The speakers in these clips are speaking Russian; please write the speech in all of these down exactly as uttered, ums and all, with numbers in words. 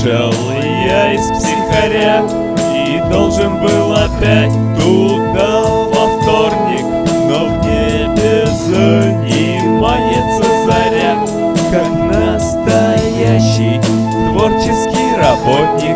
Вышел я из психаря и должен был опять туда во вторник, но в небе занимается заря, как настоящий творческий работник.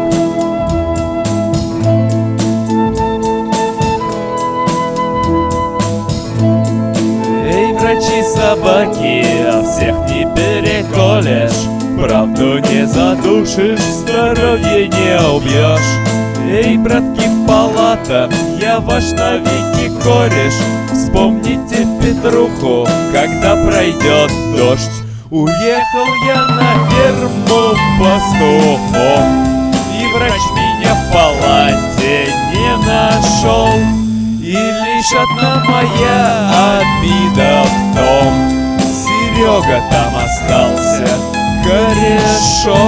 Эй, врачи-собаки, а всех не переколешь, правду не задушишь, здоровье не убьешь. Эй, братки в палатах, я ваш навеки кореш. Вспомните Петруху, когда пройдет дождь. Уехал я на ферму пастухом, и врач меня в палате не нашел. И лишь одна моя обида в том: Серега там остался, корешок.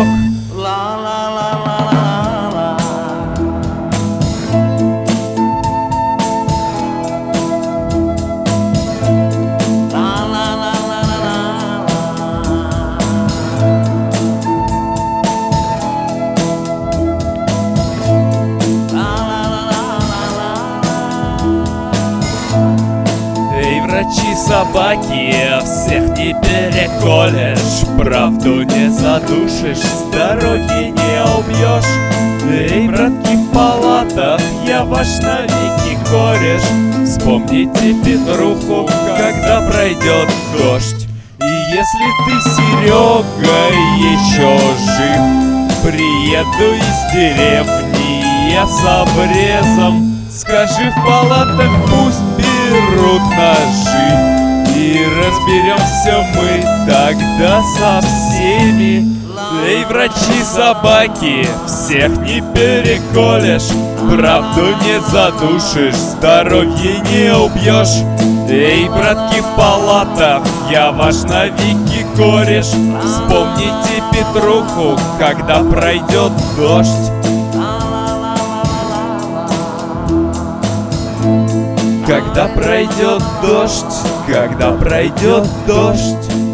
Врачи-собаки, всех не переколешь, правду не задушишь, здоровье не убьешь. Эй, братки в палатах, я ваш навеки кореш. Вспомните Петруху, когда пройдет дождь. И если ты, Серега, еще жив, приеду из деревни я с обрезом. Скажи в палатах, пусть берут ножи, и разберемся мы тогда со всеми. Эй, врачи-собаки, всех не переколешь, правду не задушишь, здоровье не убьешь. Эй, братки в палатах, я ваш навеки кореш. Вспомните Петруху, когда пройдет дождь. Когда пройдет дождь, когда пройдет дождь.